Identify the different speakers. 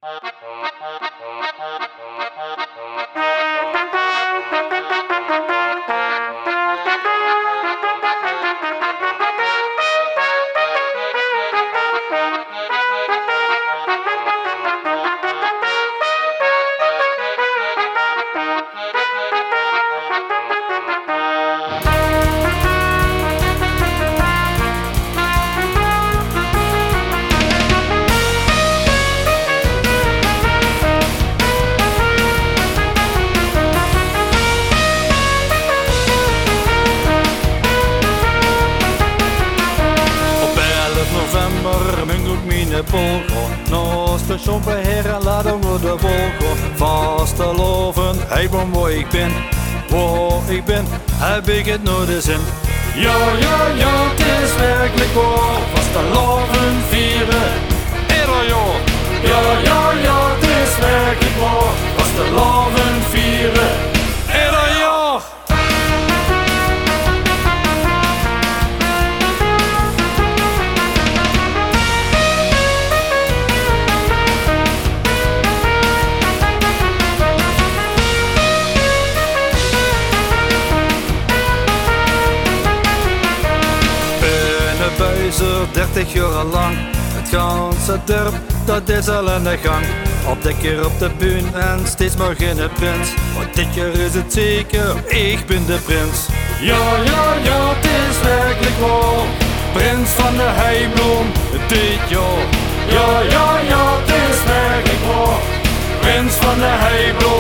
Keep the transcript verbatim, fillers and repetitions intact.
Speaker 1: Naast de somberheer en laten we de wolken vastelovend. Hij ben waar ik ben, waar ik ben, heb ik het nooit de zin. Ja, ja, ja, het is werkelijk waar, vastelovend vieren, ieder jaar. Ja, ja, ja, het is werkelijk waar, vastelovend vieren, ieder jaar. dertig jaar lang, het ganse dorp, dat is al aan de gang. Op de keer op de bühne en steeds maar geen prins. Maar dit jaar is het zeker, ik ben de prins. Ja, ja, ja, het is werkelijk waar, prins van de heibloem, dit jaar. Ja, ja, ja, het is werkelijk waar, prins van de heibloem.